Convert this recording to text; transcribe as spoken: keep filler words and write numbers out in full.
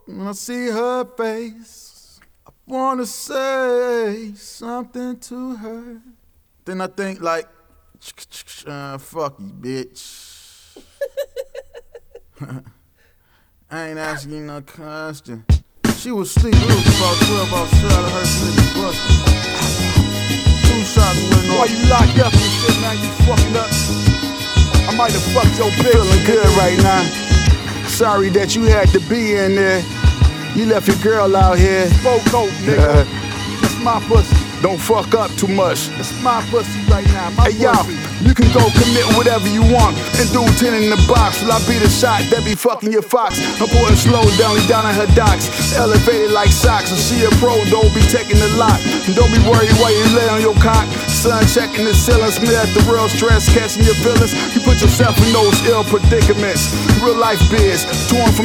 When I see her face, I wanna say something to her. Then I think like, uh, fuck you, bitch. I ain't asking you no question. She was asleep, it was about twelve outside of her nigga bustin'. Two shots went off. Why you locked up and shit, man? You fucking up. I might have fucked your bitch. Feeling good right now. Sorry that you had to be in there. You left your girl out here. Spoke coat, nigga. That's my pussy. Don't fuck up too much. That's my pussy right now. My Hey y'all, you can go commit whatever you want and do ten in the box. Will I be the shot that be fucking your fox? I'm putting slow down, down on her docks. Elevated like socks. And she a pro, don't be taking the lot. And don't be worried while you lay on your cot. Sun checking the ceiling, smell the real stress, catching your feelings. You put yourself in those ill predicaments. Real life biz, torn from